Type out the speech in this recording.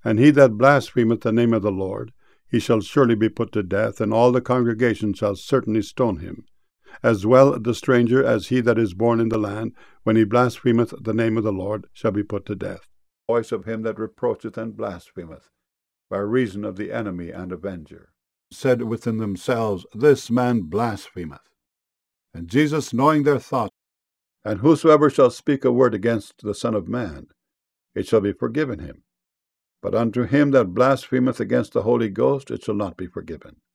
And he that blasphemeth the name of the Lord, he shall surely be put to death, and all the congregation shall certainly stone him. As well the stranger as he that is born in the land, when he blasphemeth the name of the Lord, shall be put to death. The voice of him that reproacheth and blasphemeth, by reason of the enemy and avenger, said within themselves, This man blasphemeth. And Jesus, knowing their thoughts, and whosoever shall speak a word against the Son of Man, it shall be forgiven him. But unto him that blasphemeth against the Holy Ghost it shall not be forgiven.